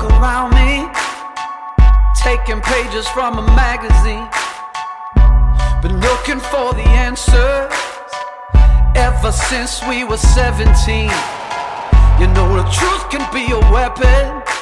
around me, taking pages from a magazine. Been looking for the answers ever since we were 17. You know the truth can be a weapon,